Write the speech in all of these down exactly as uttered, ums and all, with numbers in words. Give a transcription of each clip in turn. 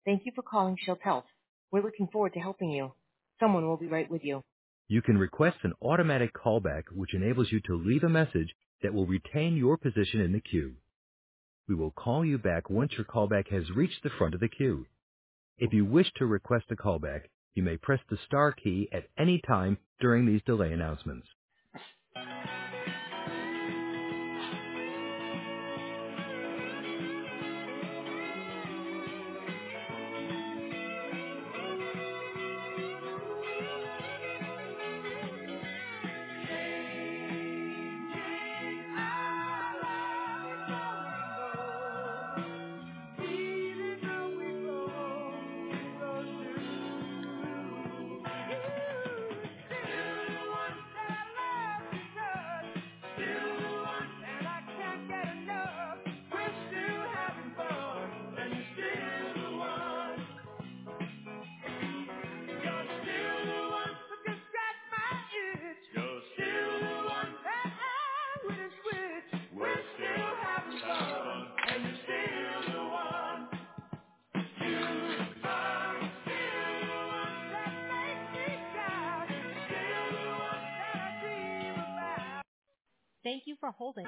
Thank you for calling Shield Health. We're looking forward to helping you. Someone will be right with you. You can request an automatic callback which enables you to leave a message that will retain your position in the queue. We will call you back once your callback has reached the front of the queue. If you wish to request a callback, you may press the star key at any time during these delay announcements. Thank you for holding.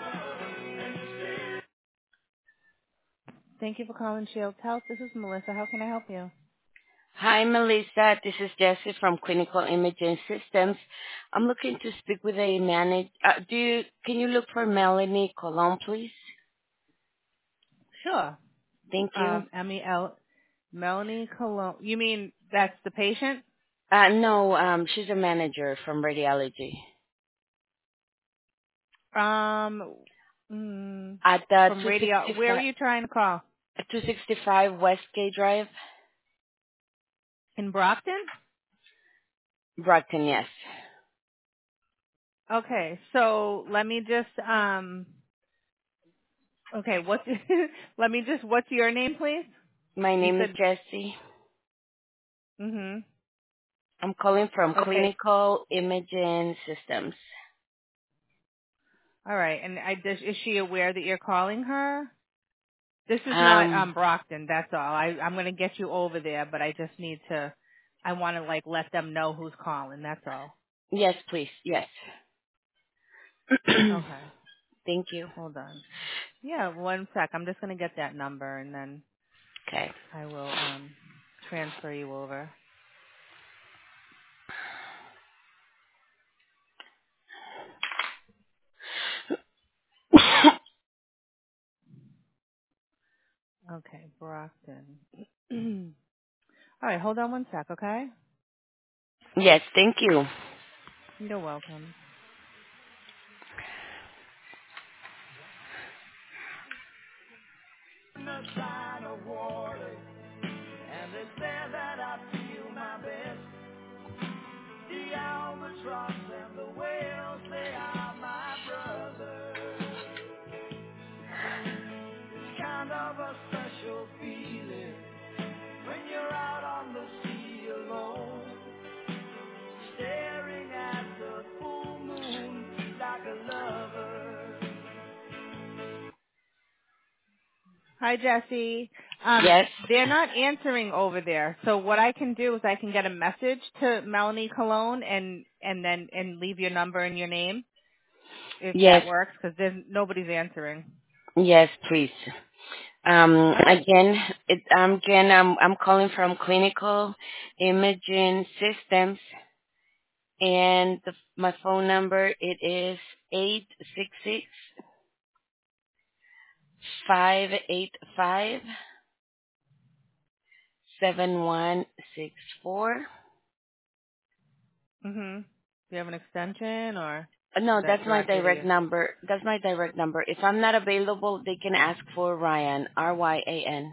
Thank you for calling Shield Health. This is Melissa. How can I help you? Hi, Melissa. This is Jessie from Clinical Imaging Systems. I'm looking to speak with a manager. Uh, do you, can you look for Melanie Colon, please? Sure. Thank you. Um, M E L Melanie Cologne. You mean that's the patient? Uh, no, um, she's a manager from radiology Um, mm, at the from radio. Where are you trying to call? two sixty-five Westgate Drive, In Brockton? Brockton. Yes. Okay, so let me just um. Okay, what's let me just what's your name, please? My You name is said. Jessie. Mhm. I'm calling from Okay. Clinical Imaging Systems. All right. And I does, is she aware that you're calling her? This is not Um, um Brockton. That's all. I I'm gonna get you over there, but I just need to. I want to like let them know who's calling. That's all. yes, please. Yes. Okay. Thank you. Hold on. Yeah, one sec. I'm just gonna get that number and then Okay. I will um transfer you over. Okay, Brockton. All right, hold on one sec, okay? Yes, thank you. You're welcome. Hi, Jesse. Um, Yes. they're not answering over there. So what I can do is I can get a message to Melanie Cologne and and then and leave your number and your name if Yes. that works because there's nobody's answering. Yes, please. Um, again, it, um, again, I'm, I'm calling from Clinical Imaging Systems, and the, my phone number it is eight six six five eight five seven one six four. Mhm. Do you have an extension or No, is that that's my directly to direct you? number. That's my direct number. If I'm not available, they can ask for Ryan, R Y A N.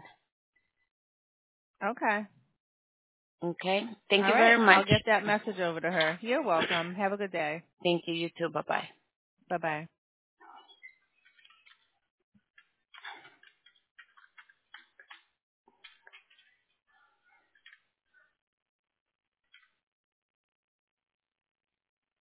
Okay. Okay. Thank All you right. very I'll much. get that message over to her. You're welcome. Have a good day. Thank you. You too. Bye bye. Bye bye.